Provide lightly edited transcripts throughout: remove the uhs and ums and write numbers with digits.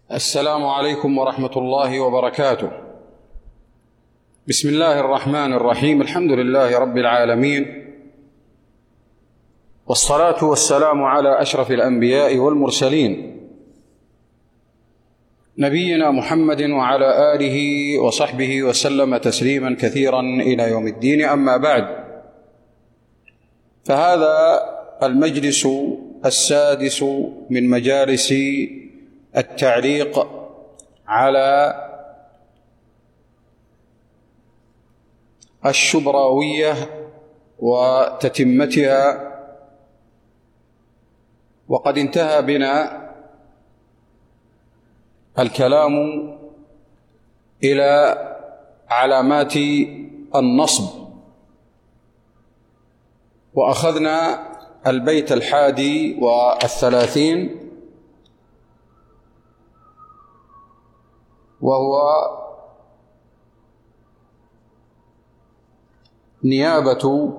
السلام عليكم ورحمة الله وبركاته. بسم الله الرحمن الرحيم. الحمد لله رب العالمين، والصلاة والسلام على أشرف الأنبياء والمرسلين، نبينا محمد وعلى آله وصحبه وسلم تسليما كثيرا إلى يوم الدين. أما بعد، فهذا المجلس السادس من مجالس التعليق على الشبراوية وتتمتها، وقد انتهى بنا الكلام إلى علامات النصب، وأخذنا البيت 31 وهو نيابة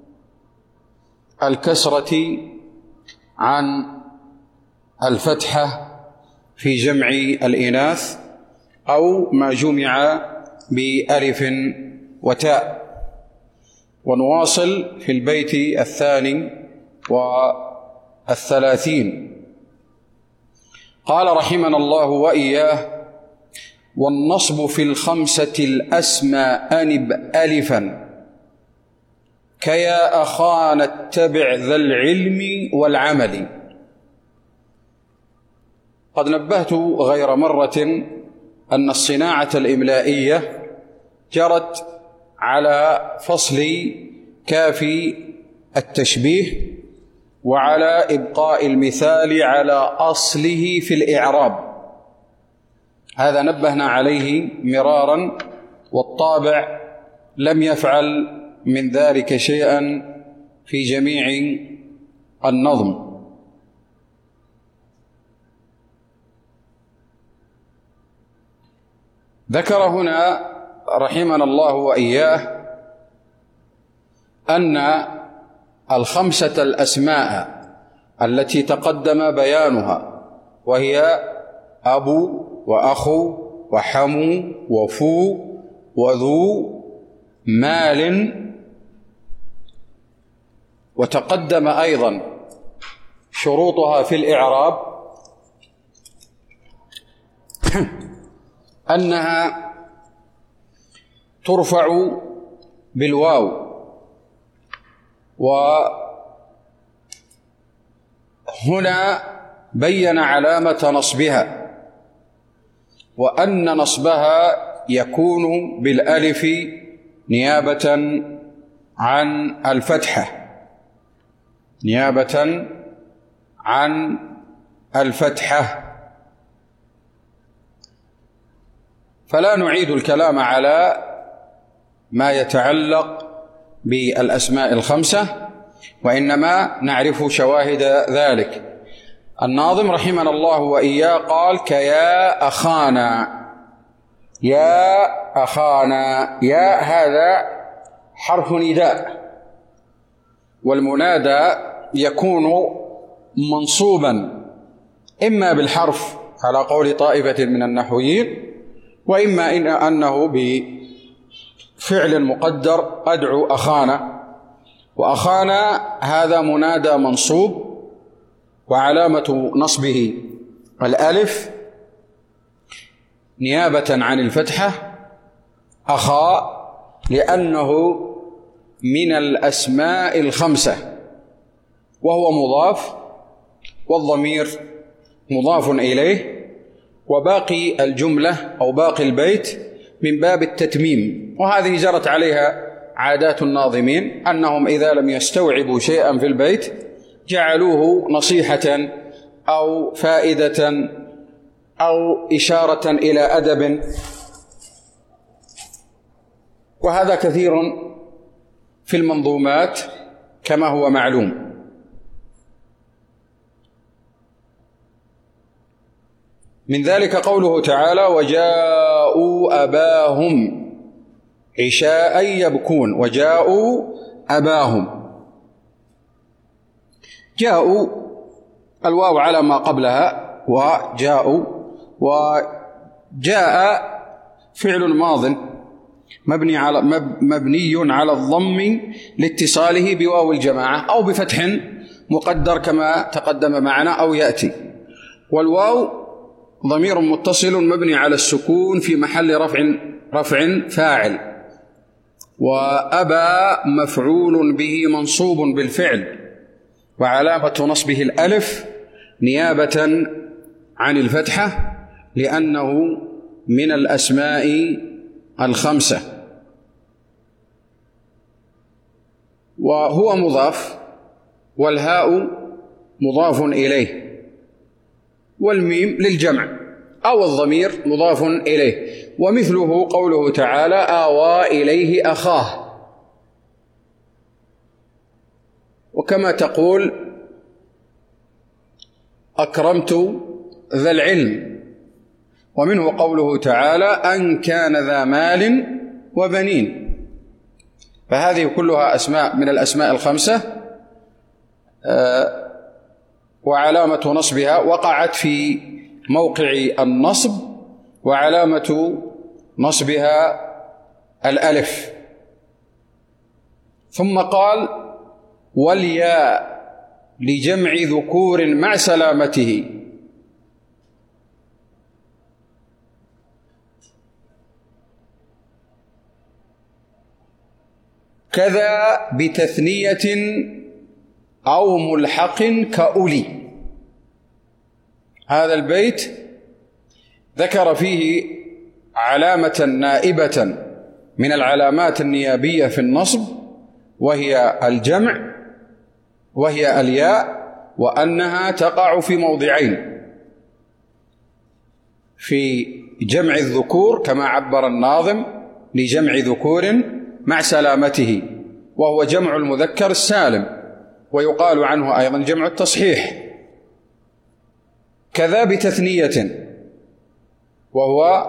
الكسرة عن الفتحة في جمع الإناث أو ما جمع بألف وتاء. ونواصل في البيت 32. قال رحمنا الله وإياه: والنصب في الخمسة الأسمى أنب ألفا كيا أخانا اتبع ذا العلم والعمل. قد نبهت غير مرة أن الصناعة الإملائية جرت على فصل كافي التشبيه وعلى إبقاء المثال على أصله في الإعراب. هذا نبهنا عليه مرارا، والطابع لم يفعل من ذلك شيئا في جميع النظم. ذكر هنا رحمنا الله وإياه أن الخمسة الأسماء التي تقدم بيانها، وهي أبو وأخو وحمو وفو وذو مال، وتقدم أيضا شروطها في الإعراب أنها ترفع بالواو، وهنا بين علامة نصبها، وأن نصبها يكون بالألف نيابة عن الفتحة، نيابة عن الفتحة. فلا نعيد الكلام على ما يتعلق بالأسماء الخمسة، وإنما نعرف شواهد ذلك. الناظم رحمنا الله وإياه قال: كيا أخانا. يا أخانا، يا هذا حرف نداء، والمنادى يكون منصوبا إما بالحرف على قول طائفة من النحويين، وإما أنه بفعل مقدر: أدعو أخانا. وأخانا هذا منادى منصوب، وعلامة نصبه الألف نيابة عن الفتحة. أخا لأنه من الأسماء الخمسة، وهو مضاف، والضمير مضاف إليه، وباقي الجملة أو باقي البيت من باب التتميم. وهذه جرت عليها عادات الناظمين، أنهم إذا لم يستوعبوا شيئا في البيت جعلوه نصيحة أو فائدة أو إشارة إلى أدب، وهذا كثير في المنظومات كما هو معلوم. من ذلك قوله تعالى: وجاءوا أباهم عشاء يبكون. وجاءوا أباهم، جاءوا الواو على ما قبلها، وجاءوا وجاء فعل ماض مبني على الضم لاتصاله بواو الجماعة أو بفتح مقدر كما تقدم معنا أو يأتي، والواو ضمير متصل مبني على السكون في محل رفع فاعل، وأبى مفعول به منصوب بالفعل وعلامة نصبه الألف نيابة عن الفتحة لأنه من الأسماء الخمسة، وهو مضاف، والهاء مضاف إليه، والميم للجمع، أو الضمير مضاف إليه. ومثله قوله تعالى آوى إليه أخاه، وكما تقول أكرمت ذا العلم. ومنه قوله تعالى أن كان ذا مال وبنين. فهذه كلها أسماء من الأسماء الخمسة، وعلامة نصبها وقعت في موقع النصب، وعلامة نصبها الألف. ثم قال والياء لجمع ذكور مع سلامته. كذا بتثنية أو ملحق كأولي. هذا البيت ذكر فيه علامة نائبة من العلامات النيابية في النصب، وهي الجمع، وهي الياء، وأنها تقع في موضعين: في جمع الذكور كما عبر الناظم لجمع ذكور مع سلامته، وهو جمع المذكر السالم، ويقال عنه أيضا جمع التصحيح. كذا بتثنية وهو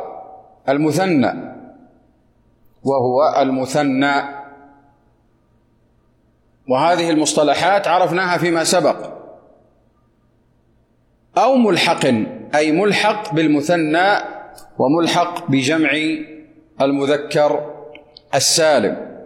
المثنى، وهذه المصطلحات عرفناها فيما سبق. أو ملحق، أي ملحق بالمثنى وملحق بجمع المذكر السالم.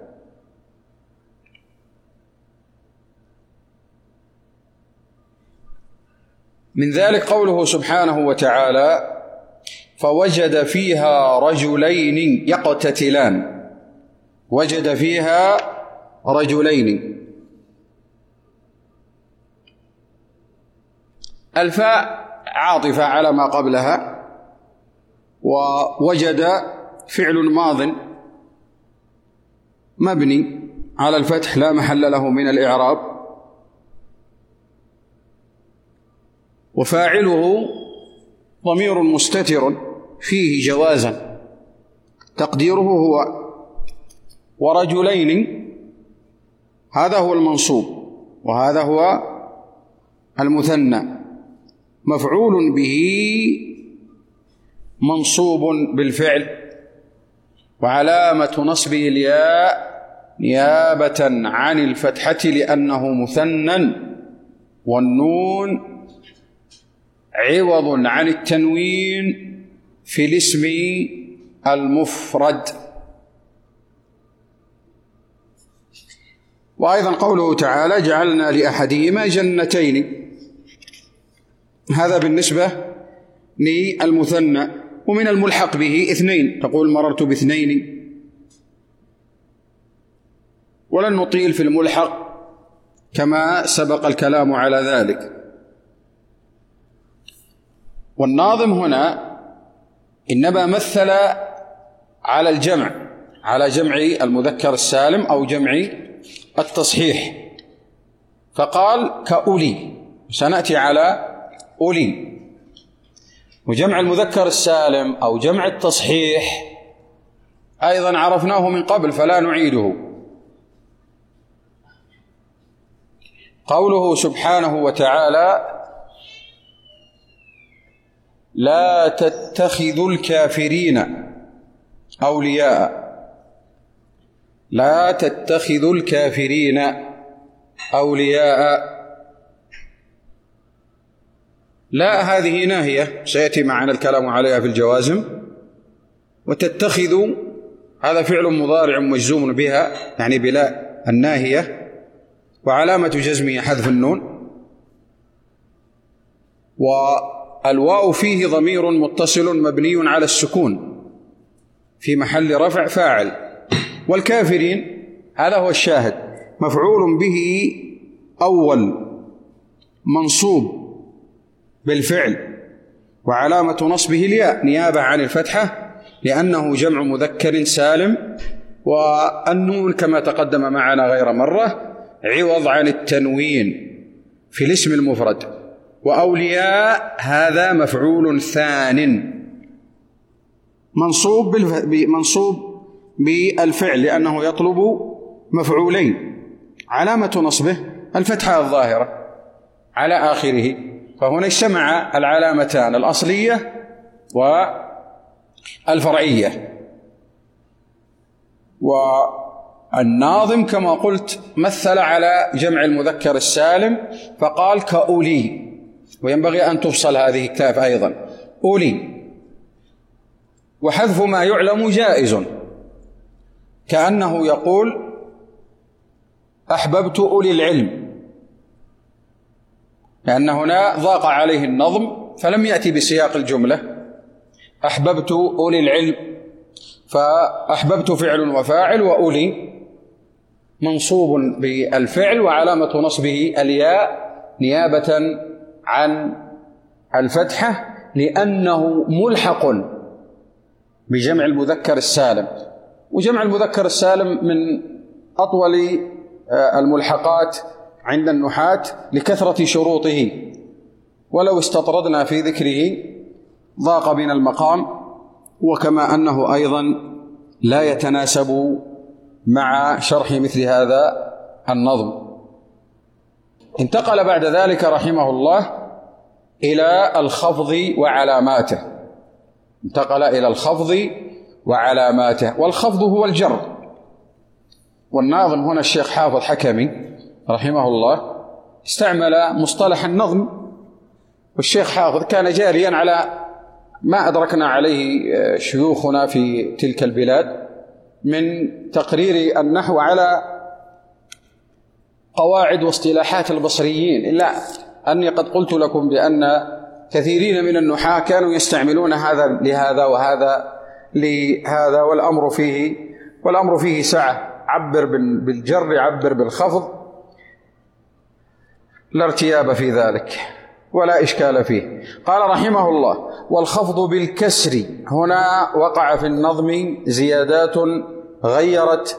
من ذلك قوله سبحانه وتعالى فوجد فيها رجلين يقتتلان. وجد فيها رجلين، الفاء عاطفة على ما قبلها، ووجد فعل ماض مبني على الفتح لا محل له من الإعراب، وفاعله ضمير مستتر فيه جوازا تقديره هو ورجلين، هذا هو المنصوب وهذا هو المثنى، مفعول به منصوب بالفعل، وعلامة نصبه الياء نيابة عن الفتحة لأنه مثنى، والنون عوض عن التنوين في الاسم المفرد. وأيضا قوله تعالى جعلنا لأحدهما جنتين، هذا بالنسبة للمثنى. ومن الملحق به اثنين، تقول مررت باثنين، ولن نطيل في الملحق كما سبق الكلام على ذلك. والناظم هنا إنما مثل على الجمع، على جمع المذكر السالم أو جمع التصحيح، فقال كأولي، سنأتي على أولي. وجمع المذكر السالم أو جمع التصحيح أيضا عرفناه من قبل فلا نعيده. قوله سبحانه وتعالى لا تتخذوا الكافرين أولياء، لا تتخذوا الكافرين أولياء، لا، هذه ناهية سيأتي معنا الكلام عليها في الجوازم. وتتخذ هذا فعل مضارع مجزوم بها يعني بلا الناهية، وعلامة جزمه حذف النون، والواو فيه ضمير متصل مبني على السكون في محل رفع فاعل. والكافرين هذا هو الشاهد، مفعول به أول منصوب بالفعل وعلامة نصبه الياء نيابة عن الفتحة لأنه جمع مذكر سالم، والنون كما تقدم معنا غير مرة عوض عن التنوين في الاسم المفرد. وأولياء هذا مفعول ثان منصوب بالفعل لأنه يطلب مفعولين، علامة نصبه الفتحة الظاهرة على آخره. فهنا اجتمع العلامتان الأصلية والفرعية. والناظم كما قلت مثل على جمع المذكر السالم فقال كأولي، وينبغي أن تفصل هذه الكاف أيضا أولي. وحذف ما يعلم جائز، كأنه يقول أحببت أولي العلم، لأن هنا ضاق عليه النظم فلم يأتي بسياق الجملة. أحببت أولي العلم، فأحببت فعل وفاعل، وأولي منصوب بالفعل وعلامة نصبه الياء نيابة عن الفتحة لأنه ملحق بجمع المذكر السالم. وجمع المذكر السالم من أطول الملحقات عند النحاة لكثرة شروطه، ولو استطردنا في ذكره ضاق بنا المقام، وكما أنه أيضا لا يتناسب مع شرح مثل هذا النظم. انتقل بعد ذلك رحمه الله إلى الخفض وعلاماته، انتقل إلى الخفض وعلاماته. والخفض هو الجر. والناظم هنا الشيخ حافظ حكمي رحمه الله استعمل مصطلح النظم، والشيخ حافظ كان جاريا على ما أدركنا عليه شيوخنا في تلك البلاد من تقرير النحو على قواعد واصطلاحات البصريين، إلا أني قد قلت لكم بأن كثيرين من النحاة كانوا يستعملون هذا لهذا وهذا لهذا، والأمر فيه سعة. عبر بالجر، عبر بالخفض، لا ارتياب في ذلك ولا إشكال فيه. قال رحمه الله والخفض بالكسر. هنا وقع في النظم زيادات غيرت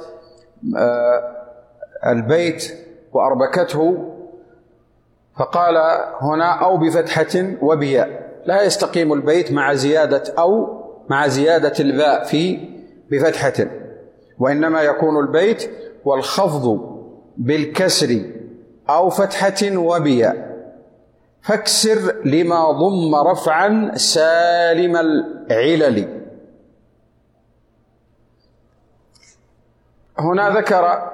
البيت وأربكته، فقال هنا أو بفتحة وبياء، لا يستقيم البيت مع زيادة أو مع زيادة الباء في بفتحة، وإنما يكون البيت والخفض بالكسر أو فتحة وبياء، فاكسر لما ضم رفعا سالم العلل. هنا ذكر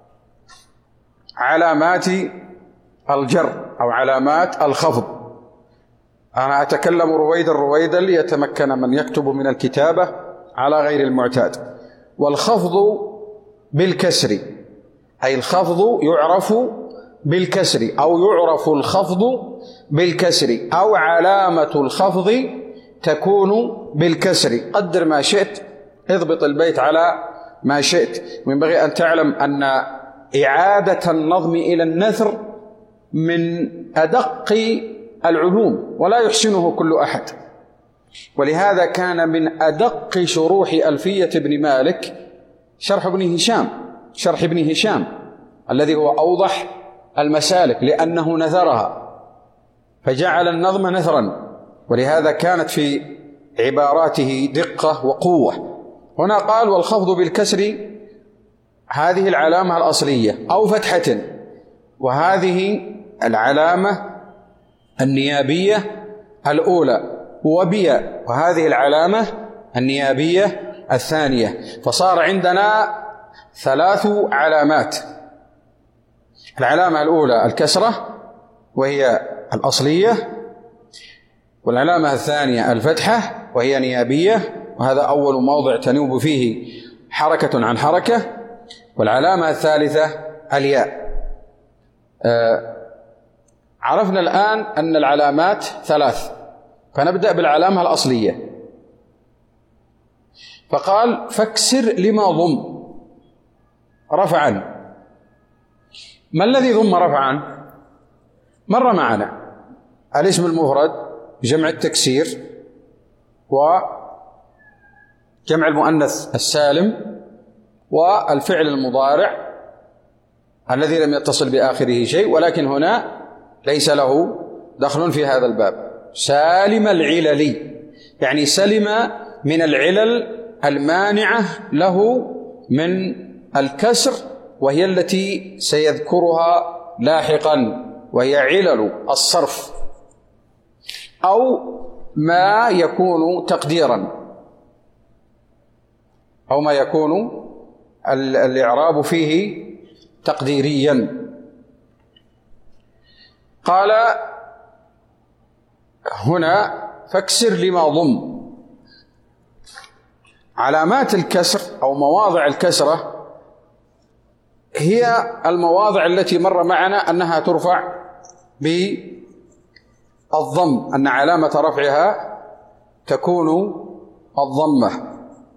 علامات الجر أو علامات الخفض. أنا أتكلم رويدا ليتمكن من يكتب من الكتابة على غير المعتاد. والخفض بالكسر، أي الخفض يعرف بالكسر أو يعرف الخفض بالكسر، أو علامة الخفض تكون بالكسر. قدر ما شئت، اضبط البيت على ما شئت. وينبغي أن تعلم أن إعادة النظم إلى النثر من أدق العلوم ولا يحسنه كل أحد، ولهذا كان من أدق شروح ألفية ابن مالك شرح ابن هشام الذي هو أوضح المسالك، لأنه نثرها فجعل النظم نثرا، ولهذا كانت في عباراته دقة وقوة. هنا قال والخفض بالكسر، هذه العلامة الأصلية، أو فتحة، وهذه العلامة النيابية الأولى، وبياء، وهذه العلامة النيابية الثانية. فصار عندنا 3 علامات. العلامة الأولى الكسرة وهي الأصلية، والعلامة الثانية الفتحة وهي نيابية، وهذا أول موضع تنوب فيه حركة عن حركة. والعلامة الثالثة الياء. عرفنا الآن أن العلامات ثلاث، فنبدأ بالعلامة الأصلية. فقال فاكسر لما ضم رفعا. ما الذي ضم رفعا؟ مر معنا الاسم المفرد جمع التكسير وجمع المؤنث السالم والفعل المضارع الذي لم يتصل بآخره شيء، ولكن هنا ليس له دخل في هذا الباب. سالم العلل يعني سلم من العلل المانعة له من الكسر، وهي التي سيذكرها لاحقا، وهي علل الصرف أو ما يكون تقديرا أو ما يكون الإعراب فيه تقديريا. قال هنا فاكسر لما ضم. علامات الكسر أو مواضع الكسرة هي المواضع التي مر معنا أنها ترفع بالضم، أن علامة رفعها تكون الضمة.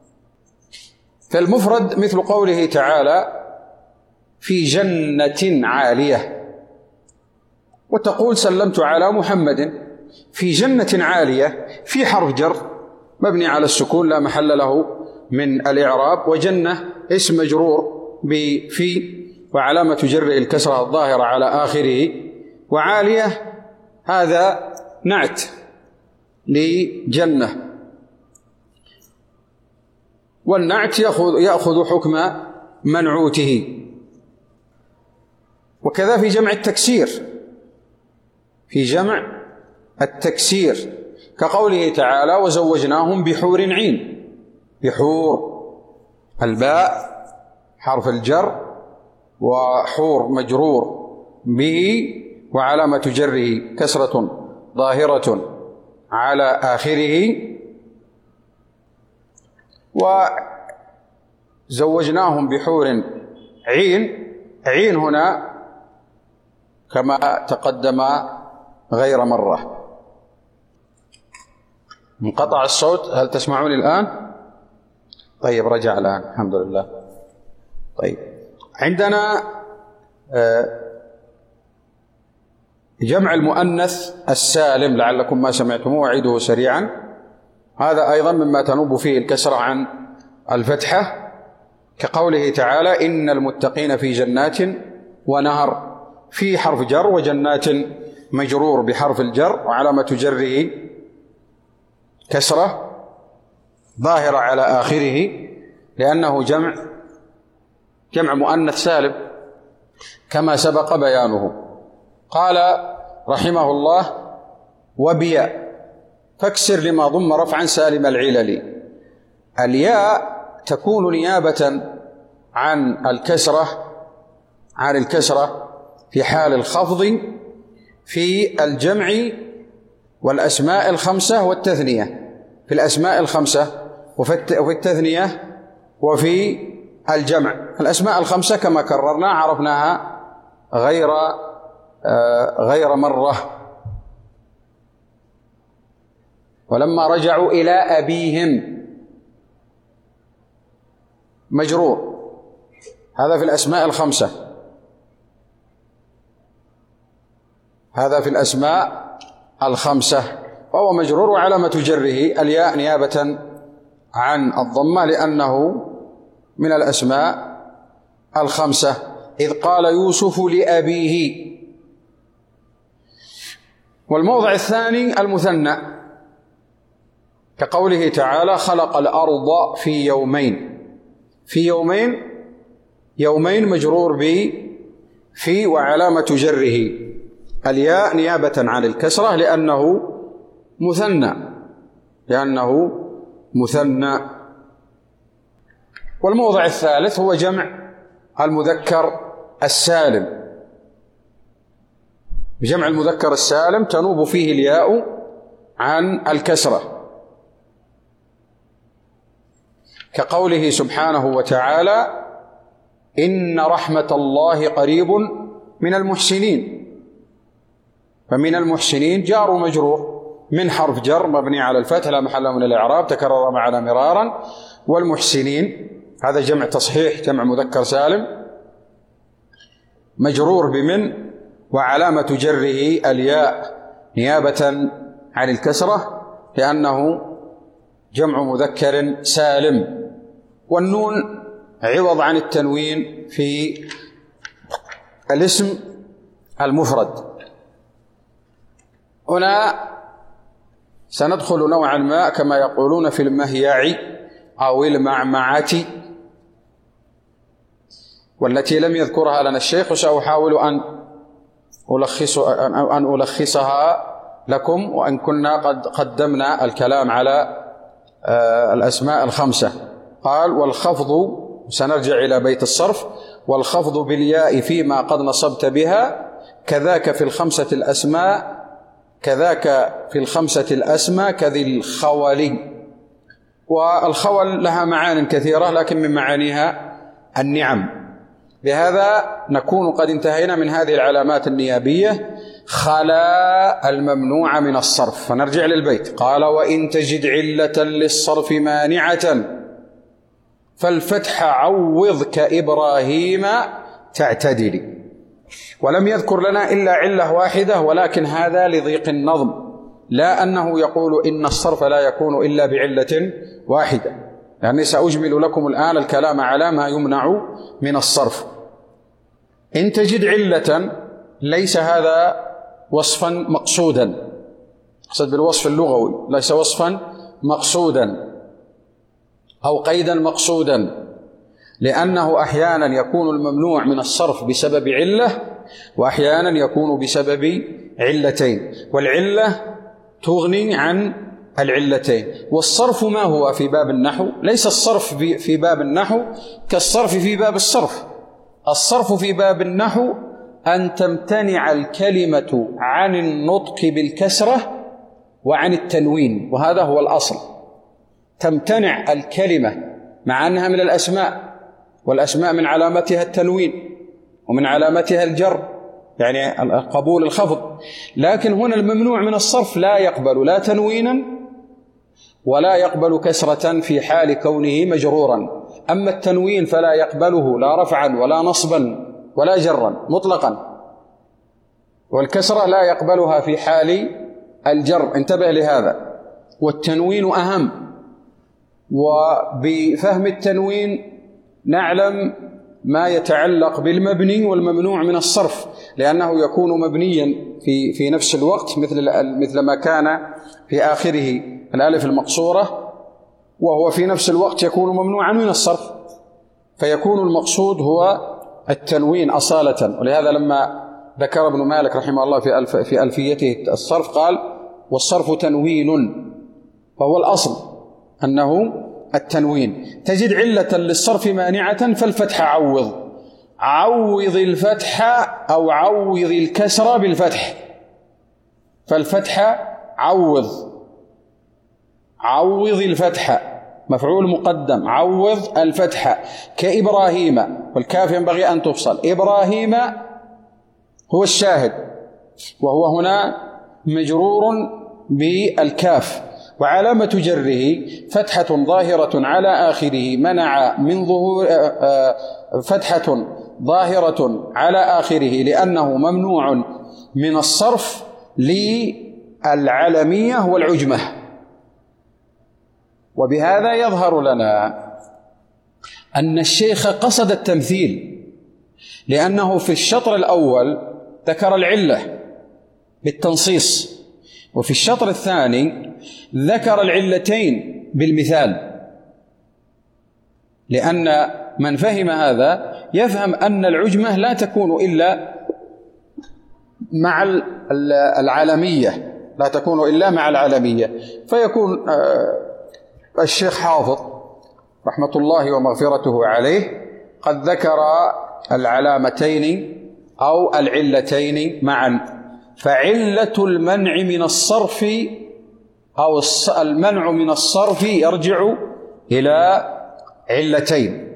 فالمفرد مثل قوله تعالى في جنة عالية، وتقول سلمت على محمد. في جنة عالية في حرف جر مبني على السكون لا محل له من الإعراب، وجنة اسم مجرور بفي وعلامة جره الكسرة الظاهرة على آخره، وعالية هذا نعت لجنة، والنعت يأخذ حكم منعوته. وكذا في جمع التكسير، في جمع التكسير كقوله تعالى وزوجناهم بحور عين. بحور الباء حرف الجر، وحور مجرور به وعلامة جره كسرة ظاهرة على آخره. وزوجناهم بحور عين. عين هنا كما تقدم غير مرة. انقطع الصوت، هل تسمعوني الآن؟ طيب رجع الآن الحمد لله. طيب عندنا جمع المؤنث السالم لعلكم ما سمعتموه أعيده سريعا. هذا أيضا مما تنوب فيه الكسرة عن الفتحة كقوله تعالى إن المتقين في جنات ونهر. في حرف جر وجنات مجرور بحرف الجر وعلامة جره كسرة ظاهرة على آخره لأنه جمع مؤنث سالم كما سبق بيانه. قال رحمه الله وبياء فاكسر لما ضم رفعا سالم العلل. الياء تكون نيابة عن الكسرة في حال الخفض في الجمع والأسماء الخمسة والتثنية، في الأسماء الخمسة وفي التثنية وفي الجمع. الأسماء الخمسة كما كررنا عرفناها غير مرة. ولما رجعوا إلى أبيهم مجرور، هذا في الأسماء الخمسة، هذا في الأسماء الخمسة وهو مجرور وعلامة جره الياء نيابة عن الضمة لأنه من الأسماء الخمسة. إذ قال يوسف لأبيه. والموضع الثاني المثنى كقوله تعالى خلق الأرض في يومين. في يومين مجرور في وعلامة جره الياء نيابة عن الكسرة لأنه مثنى. والموضع الثالث هو جمع المذكر السالم. جمع المذكر السالم تنوب فيه الياء عن الكسرة، كقوله سبحانه وتعالى: إن رحمة الله قريب من المحسنين. فمن المحسنين جار ومجرور، من حرف جر مبني على الفتح لا محل له من الإعراب تكرر معنا مرارا، والمحسنين هذا جمع تصحيح، جمع مذكر سالم، مجرور بمن، وعلامة جره الياء نيابة عن الكسرة لأنه جمع مذكر سالم، والنون عوض عن التنوين في الاسم المفرد. هنا سندخل نوعا ما كما يقولون في المهيع أو المعمعة، والتي لم يذكرها لنا الشيخ، وسأحاول أن ألخصها لكم، وأن كنا قد قدمنا الكلام على الأسماء الخمسة. قال: والخفض، سنرجع إلى بيت الصرف، والخفض بالياء فيما قد نصبت بها، كذاك في الخمسة الأسماء كذي الخول. والخول لها معان كثيرة، لكن من معانيها النعم. بهذا نكون قد انتهينا من هذه العلامات النيابية خلا الممنوع من الصرف. فنرجع للبيت. قال: وإن تجد علة للصرف مانعة فالفتح عوض كإبراهيم تعتدل. ولم يذكر لنا إلا علة واحدة، ولكن هذا لضيق النظم، لا أنه يقول إن الصرف لا يكون إلا بعلة واحدة، يعني سأجمل لكم الآن الكلام على ما يمنع من الصرف. إن تجد علة، ليس هذا وصفا مقصودا، أقصد بالوصف اللغوي، ليس وصفا مقصودا أو قيدا مقصودا، لأنه أحيانا يكون الممنوع من الصرف بسبب علة، وأحيانا يكون بسبب علتين، والعلة تغني عن العلتين. والصرف ما هو في باب النحو؟ ليس الصرف في باب النحو كالصرف في باب الصرف. الصرف في باب النحو أن تمتنع الكلمة عن النطق بالكسرة وعن التنوين، وهذا هو الأصل. تمتنع الكلمة مع أنها من الأسماء، والأسماء من علامتها التنوين ومن علامتها الجر، يعني قبول الخفض، لكن هنا الممنوع من الصرف لا يقبل لا تنوينا ولا يقبل كسرة في حال كونه مجرورا. أما التنوين فلا يقبله لا رفعا ولا نصبا ولا جرا مطلقا، والكسرة لا يقبلها في حال الجر، انتبه لهذا. والتنوين أهم، وبفهم التنوين نعلم ما يتعلق بالمبني والممنوع من الصرف، لأنه يكون مبنيا في نفس الوقت، مثل ما كان في آخره الألف المقصورة، وهو في نفس الوقت يكون ممنوعا من الصرف، فيكون المقصود هو التنوين أصالة. ولهذا لما ذكر ابن مالك رحمه الله في ألفيته الصرف قال: والصرف تنوين، فهو الأصل أنه التنوين. تجد علة للصرف مانعة فالفتح عوض الفتح أو عوض الكسر بالفتح. فالفتح عوض الفتح، مفعول مقدم، عوض الفتح، كإبراهيم، والكاف ينبغي أن تفصل. إبراهيم هو الشاهد، وهو هنا مجرور بالكاف، وعلامة جره فتحة ظاهرة على آخره منع من ظهور، فتحة ظاهرة على آخره لأنه ممنوع من الصرف للعلمية والعجمة. وبهذا يظهر لنا أن الشيخ قصد التمثيل، لأنه في الشطر الأول ذكر العلة بالتنصيص، وفي الشطر الثاني ذكر العلتين بالمثال، لأن من فهم هذا يفهم أن العجمة لا تكون إلا مع العالمية، لا تكون إلا مع العالمية. فيكون الشيخ حافظ رحمة الله ومغفرته عليه قد ذكر العلامتين أو العلتين معا. فعلة المنع من الصرف أو المنع من الصرف يرجع إلى علتين،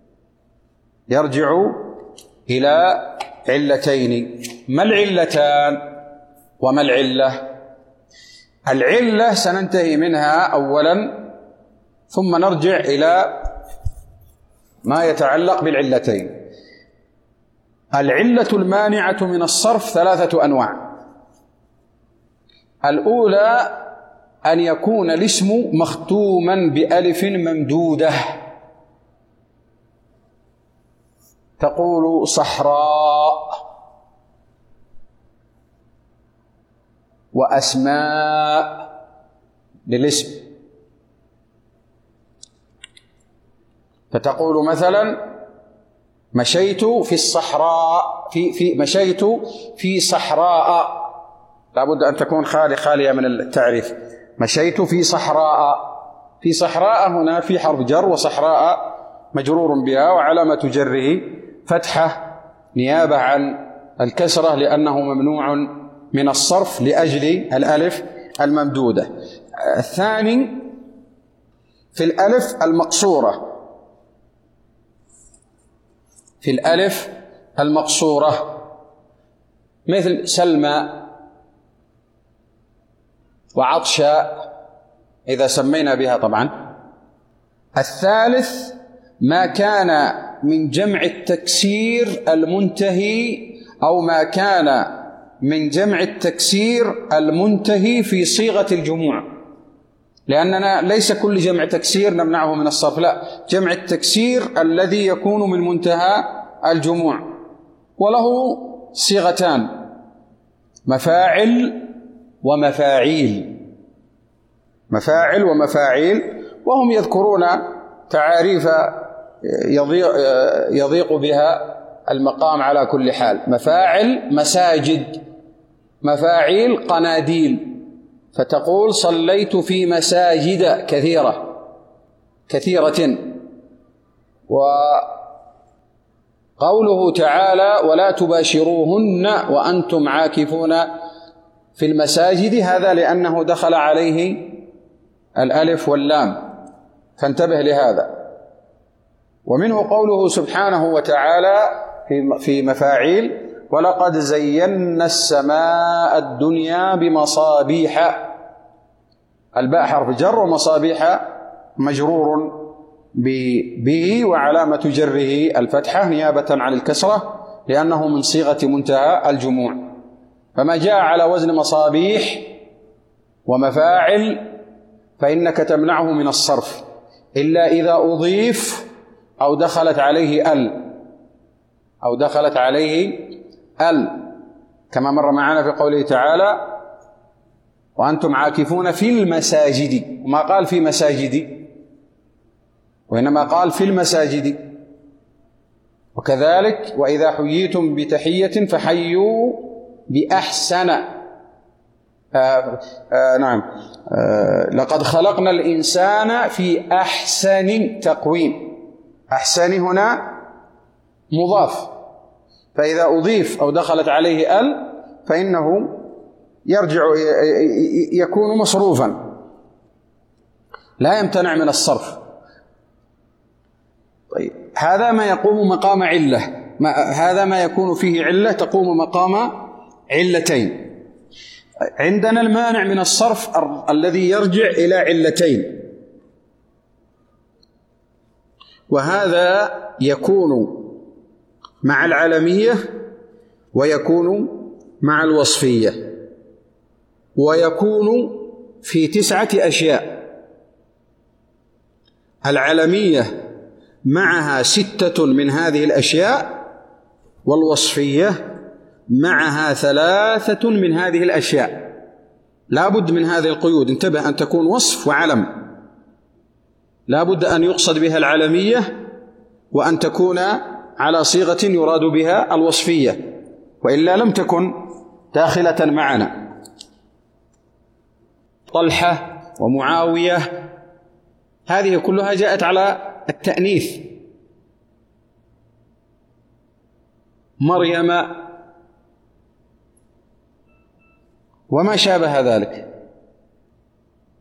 يرجع إلى علتين. ما العلتان وما العلة؟ العلة سننتهي منها أولا ثم نرجع إلى ما يتعلق بالعلتين. العلة المانعة من الصرف 3 أنواع. الأولى أن يكون الاسم مختوما بألف ممدودة، تقول صحراء وأسماء للاسم، فتقول مثلا مشيت في الصحراء، مشيت في صحراء، لابد أن تكون خالية من التعريف. مشيت في صحراء، في صحراء هنا في حرف جر، وصحراء مجرور بها وعلامة جره فتحة نيابة عن الكسرة لأنه ممنوع من الصرف لأجل الألف الممدودة. الثاني في الألف المقصورة، في الألف المقصورة مثل سلمى وعطشاء إذا سمينا بها طبعا. الثالث ما كان من جمع التكسير المنتهي أو ما كان من جمع التكسير المنتهي في صيغة الجموع، لأننا ليس كل جمع تكسير نمنعه من الصرف، لا، جمع التكسير الذي يكون من منتهى الجموع، وله صيغتان: مفاعل ومفاعيل، مفاعل ومفاعيل، وهم يذكرون تعاريف يضيق بها المقام على كل حال. مفاعل مساجد، مفاعيل قناديل، فتقول صليت في مساجد كثيرة. وقوله تعالى ولا تباشروهن وأنتم عاكفون في المساجد، هذا لأنه دخل عليه الألف واللام، فانتبه لهذا. ومنه قوله سبحانه وتعالى في مفاعيل ولقد زينا السماء الدنيا بمصابيح، الباء حرف جر ومصابيح مجرور به وعلامة جره الفتحة نيابة عن الكسرة لأنه من صيغة منتهى الجموع. فما جاء على وزن مصابيح ومفاعل فإنك تمنعه من الصرف إلا إذا أضيف أو دخلت عليه ال كما مر معنا في قوله تعالى وأنتم عاكفون في المساجد، وما قال في مساجد وإنما قال في المساجد. وكذلك وإذا حييتم بتحية فحيوا بأحسن، لقد خلقنا الإنسان في أحسن تقويم، أحسن هنا مضاف، فإذا أضيف أو دخلت عليه ال فإنه يرجع يكون مصروفا لا يمتنع من الصرف. طيب هذا ما يقوم مقام علة، هذا ما يكون فيه علة تقوم مقام علتين. عندنا المانع من الصرف الذي يرجع إلى علتين، وهذا يكون مع العلمية ويكون مع الوصفية، ويكون في 9 أشياء. العلمية معها 6 من هذه الأشياء، والوصفية معها 3 من هذه الأشياء. لا بد من هذه القيود، انتبه، أن تكون وصف وعلم، لا بد أن يقصد بها العلمية وأن تكون على صيغة يراد بها الوصفية، وإلا لم تكن داخلة معنا. طلحة ومعاوية هذه كلها جاءت على التأنيث. مريم وما شابه ذلك.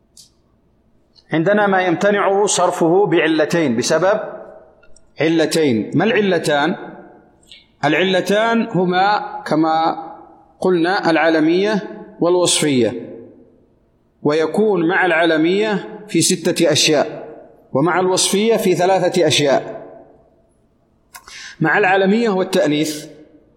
عندنا ما يمتنع صرفه بعلتين، بسبب علتين. ما العلتان؟ العلتان هما كما قلنا العلمية والوصفية، ويكون مع العلمية في 6 أشياء، ومع الوصفية في 3 أشياء. مع العلمية هو التأنيث،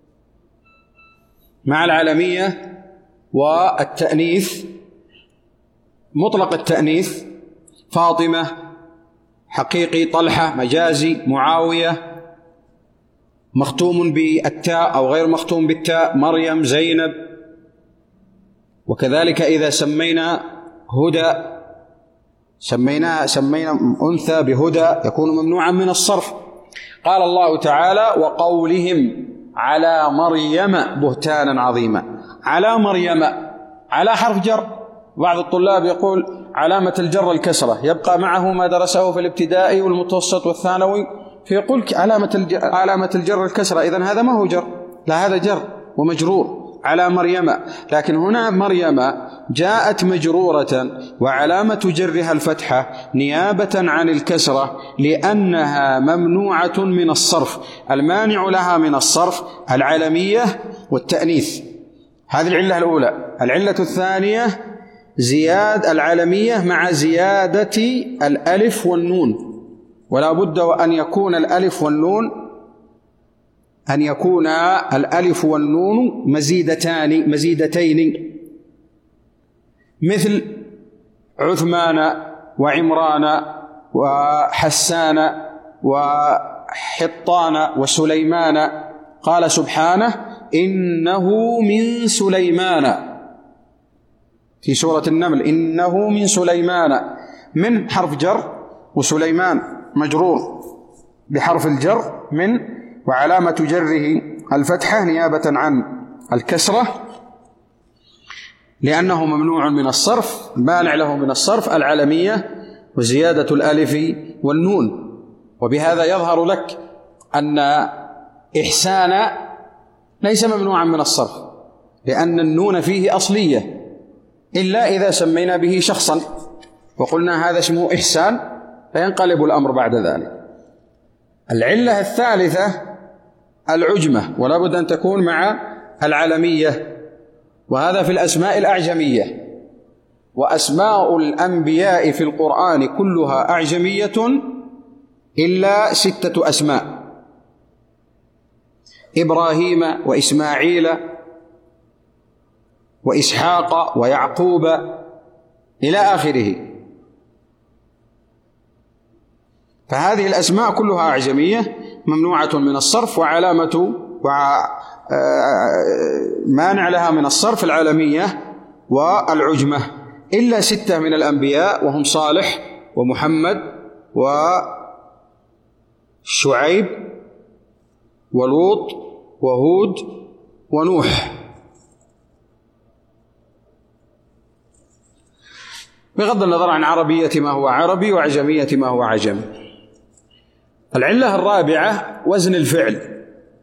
مع العلمية والتأنيث، مطلق التأنيث، فاطمة، حقيقي، طلحة، مجازي، معاوية، مختوم بالتاء أو غير مختوم بالتاء، مريم، زينب. وكذلك إذا سمينا هدى، سمينا أنثى بهدى، يكون ممنوعا من الصرف. قال الله تعالى: وقولهم على مريم بهتانا عظيما. على مريم، على حرف جر. بعض الطلاب يقول علامة الجر الكسرة، يبقى معه ما درسه في الابتدائي والمتوسط والثانوي، فيقول علامة الجر الكسرة، إذن هذا ما هو جر، لا هذا جر ومجرور على مريم. لكن هنا مريم جاءت مجرورة وعلامة جرها الفتحة نيابة عن الكسرة، لأنها ممنوعة من الصرف. المانع لها من الصرف العلمية والتأنيث، هذه العلة الأولى. العلة الثانية زياد العلمية مع زيادة الألف والنون، ولا بد أن يكون الألف والنون مزيدتين، مثل عثمان وعمران وحسان وحطان وسليمان. قال سبحانه: إنه من سليمان، في سورة النمل: إنه من سليمان، من حرف جر، وسليمان مجرور بحرف الجر من، وعلامة جره الفتحة نيابة عن الكسرة، لأنه ممنوع من الصرف. مانع له من الصرف العلمية وزيادة الألف والنون. وبهذا يظهر لك أن إحسان ليس ممنوعا من الصرف، لأن النون فيه أصلية، إلا إذا سمينا به شخصا وقلنا هذا اسمه إحسان، فينقلب الأمر بعد ذلك. العلة الثالثة العجمة، ولا بد أن تكون مع العلمية، وهذا في الأسماء الأعجمية. وأسماء الأنبياء في القرآن كلها أعجمية إلا 6 أسماء: إبراهيم وإسماعيل وإسحاق ويعقوب إلى آخره. فهذه الأسماء كلها أعجمية ممنوعة من الصرف، وعلامة مانع لها من الصرف العلمية والعجمة، إلا 6 من الأنبياء، وهم صالح ومحمد وشعيب ولوط وهود ونوح. بغض النظر عن عربية ما هو عربي وعجمية ما هو عجمي. العلة الرابعة وزن الفعل.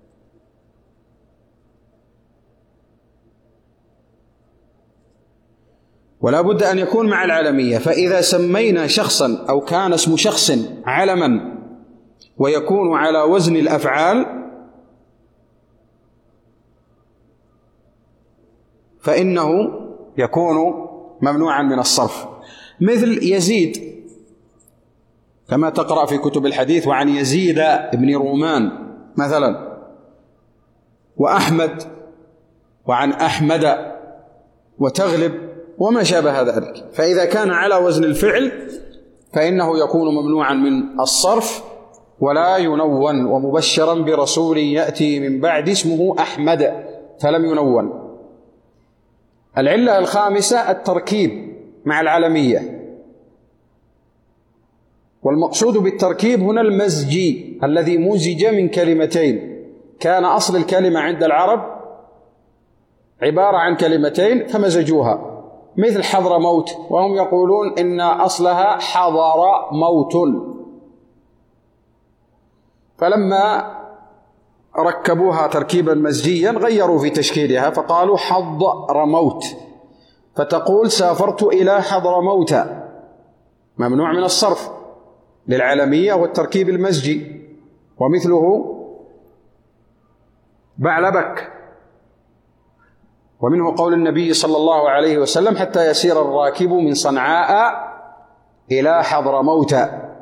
ولا بد أن يكون مع العلمية. فإذا سمينا شخصا أو كان اسم شخص علما ويكون على وزن الأفعال فإنه يكون ممنوعا من الصرف، مثل يزيد كما تقرأ في كتب الحديث: وعن يزيد بن رومان مثلا، وأحمد، وعن أحمد، وتغلب، وما شابه ذلك. فإذا كان على وزن الفعل فإنه يكون ممنوعا من الصرف ولا ينون. ومبشرا برسول يأتي من بعد اسمه أحمد، فلم ينون. العلة الخامسة التركيب مع العلمية. والمقصود بالتركيب هنا المزجي الذي مزج من كلمتين. كان أصل الكلمة عند العرب عبارة عن كلمتين فمزجوها، مثل حضر موت، وهم يقولون إن أصلها حضر موت، فلما ركبوها تركيبا مزجيا غيروا في تشكيلها فقالوا حضر موت، فتقول سافرت إلى حضر موت، ممنوع من الصرف للعلمية والتركيب المزجي، ومثله بعلبك. ومنه قول النبي صلى الله عليه وسلم: حتى يسير الراكب من صنعاء إلى حضرموت.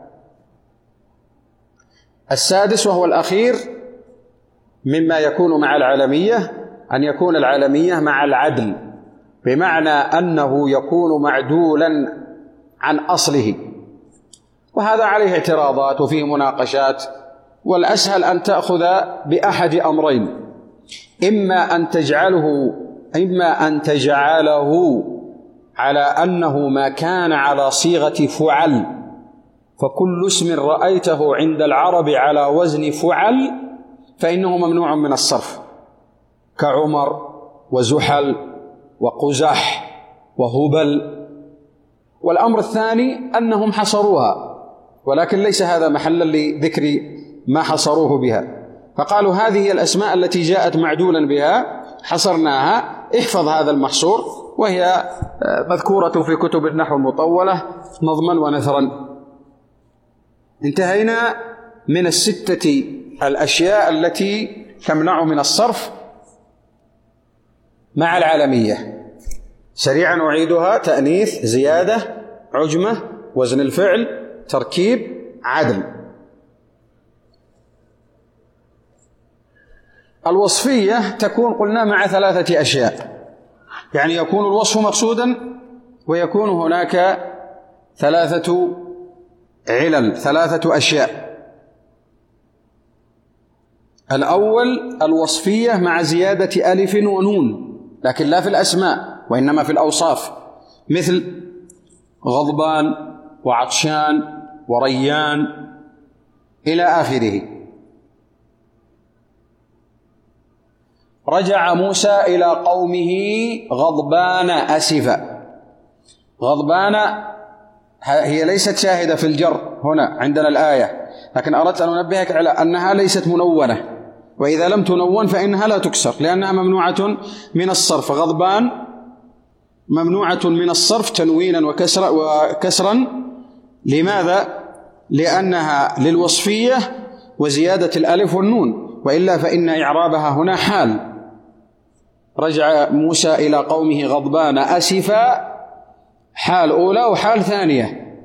السادس وهو الأخير مما يكون مع العلمية أن يكون العلمية مع العدل، بمعنى أنه يكون معدولا عن أصله، وهذا عليه اعتراضات وفيه مناقشات. والأسهل أن تأخذ بأحد أمرين: إما أن تجعله على أنه ما كان على صيغة فعل، فكل اسم رأيته عند العرب على وزن فعل فإنه ممنوع من الصرف، كعمر وزحل وقزح وهبل. والأمر الثاني أنهم حصروها، ولكن ليس هذا محلا لذكر ما حصروه بها، فقالوا هذه هي الأسماء التي جاءت معدولا بها حصرناها، احفظ هذا المحصور، وهي مذكورة في كتب النحو المطولة نظما ونثرا. انتهينا من الستة الأشياء التي تمنع من الصرف مع العلمية. سريعا أعيدها: تأنيث، زيادة، عجمة، وزن الفعل، تركيب، عدل. الوصفية تكون قلنا مع ثلاثة أشياء، يعني يكون الوصف مقصودا، ويكون هناك ثلاثة علل، ثلاثة أشياء. الأول الوصفية مع زيادة ألف ونون، لكن لا في الأسماء وإنما في الأوصاف، مثل غضبان وعطشان وريان إلى آخره. رجع موسى إلى قومه غضبان أسفا. غضبان هي ليست شاهدة في الجر هنا عندنا الآية، لكن أردت أن أنبهك على أنها ليست منونة، وإذا لم تنون فإنها لا تكسر لأنها ممنوعة من الصرف. غضبان ممنوعة من الصرف تنوينا وكسرا. لماذا؟ لأنها للوصفية وزيادة الألف والنون، وإلا فإن إعرابها هنا حال. رجع موسى إلى قومه غضبان أسفا، حال أولى وحال ثانية.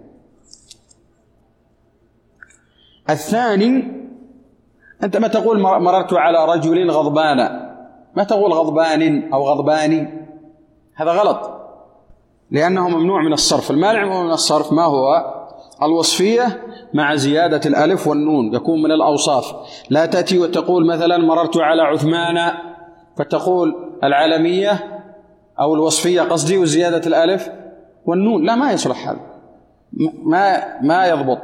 الثاني، أنت ما تقول مررت على رجل غضبان، ما تقول غضبان أو غضباني، هذا غلط، لأنه ممنوع من الصرف. المانع من الصرف ما هو؟ الوصفية مع زيادة الألف والنون، يكون من الأوصاف. لا تأتي وتقول مثلا مررت على عثمان فتقول العالمية أو الوصفية قصدي وزيادة الألف والنون، لا، ما يصلح هذا، ما يضبط.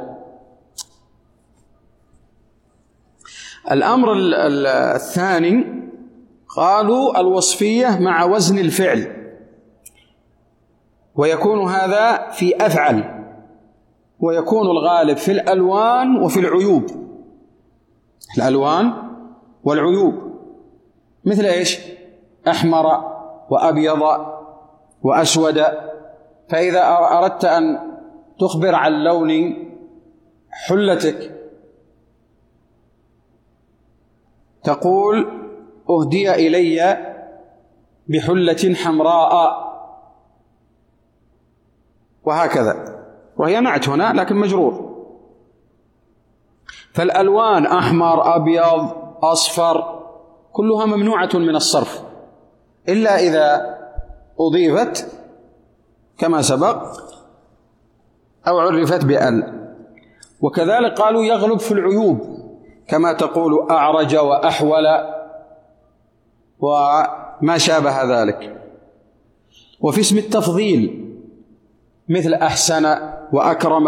الأمر الثاني قالوا الوصفية مع وزن الفعل، ويكون هذا في أفعل، ويكون الغالب في الألوان وفي العيوب. الألوان والعيوب مثل إيش؟ أحمر وأبيض وأسود. فإذا أردت أن تخبر عن لون حلتك تقول أهدي إلي بحلة حمراء، وهكذا، وهي نعت هنا لكن مجرور. فالألوان أحمر أبيض أصفر كلها ممنوعة من الصرف، إلا إذا أضيفت كما سبق أو عرفت بأل. وكذلك قالوا يغلب في العيوب، كما تقول أعرج وأحول وما شابه ذلك. وفي اسم التفضيل مثل أحسن وأكرم،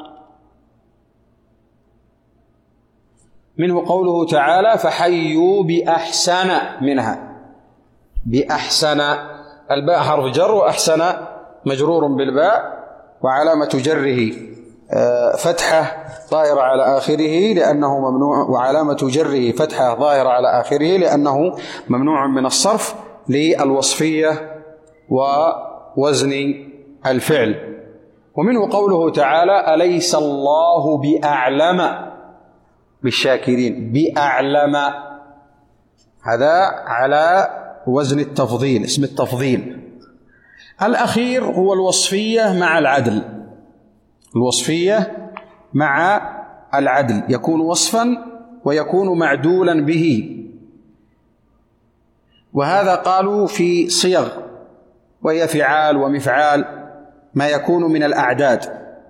منه قوله تعالى فحيوا بأحسن منها. بأحسن، الباء حرف جر، وأحسن مجرور بالباء، وعلامة جره فتحة ظاهرة على آخره لأنه ممنوع، وعلامة جره فتحة ظاهرة على آخره لأنه ممنوع من الصرف للوصفية ووزن الفعل. ومنه قوله تعالى: أليس الله بأعلم بالشاكرين. بأعلم، هذا على وزن التفضيل، اسم التفضيل. الأخير هو الوصفية مع العدل. الوصفية مع العدل يكون وصفا ويكون معدولا به، وهذا قالوا في صيغ وهي فعال ومفعال، ما يكون من الأعداد،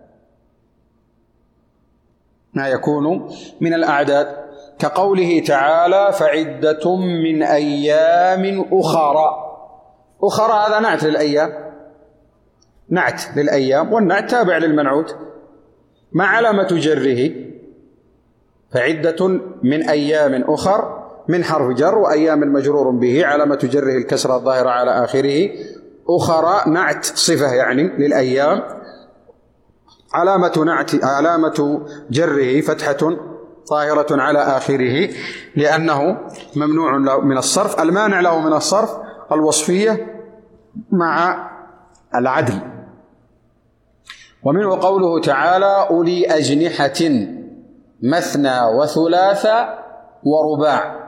ما يكون من الأعداد، كقوله تعالى: فعدة من أيام أخرى. أخرى هذا نعت للأيام، نعت للأيام، والنعت تابع للمنعوت. ما علامة جره؟ فعدة من أيام أخر من حرف جر، وأيام المجرور به، علامة جره الكسرة الظاهرة على آخره. أخرى نعت صفة يعني للأيام، علامة جره فتحة ظاهرة على آخره لأنه ممنوع من الصرف. المانع له من الصرف الوصفية مع العدل. ومنه قوله تعالى: أولي أجنحة مثنى وثلاث ورباع.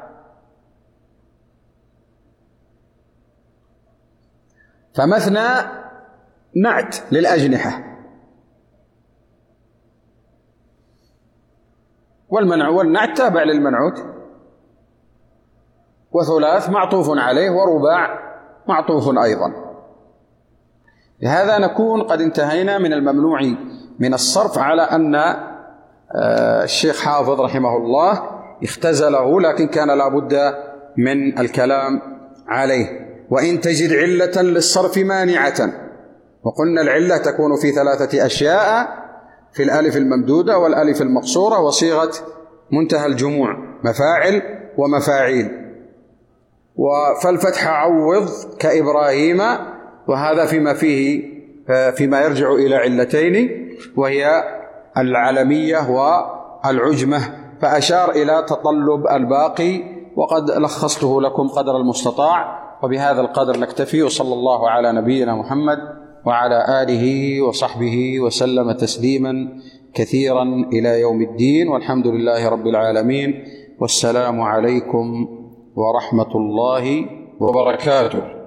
فمثنى نعت للأجنحة، والنعت تابع للمنعوت، وثلاث معطوف عليه، ورباع معطوف أيضا. لهذا نكون قد انتهينا من الممنوع من الصرف، على أن الشيخ حافظ رحمه الله اختزله، لكن كان لا بد من الكلام عليه. وإن تجد علة للصرف مانعة، وقلنا العلة تكون في ثلاثة أشياء: في الألف الممدودة والألف المقصورة وصيغة منتهى الجموع، مفاعل ومفاعيل. فالفتح عوض كإبراهيم، وهذا فيما يرجع إلى علتين، وهي العلمية والعجمة، فأشار إلى تطلب الباقي، وقد لخصته لكم قدر المستطاع. وبهذا القدر نكتفي، وصلى الله على نبينا محمد وعلى آله وصحبه وسلم تسليما كثيرا إلى يوم الدين، والحمد لله رب العالمين، والسلام عليكم ورحمة الله وبركاته.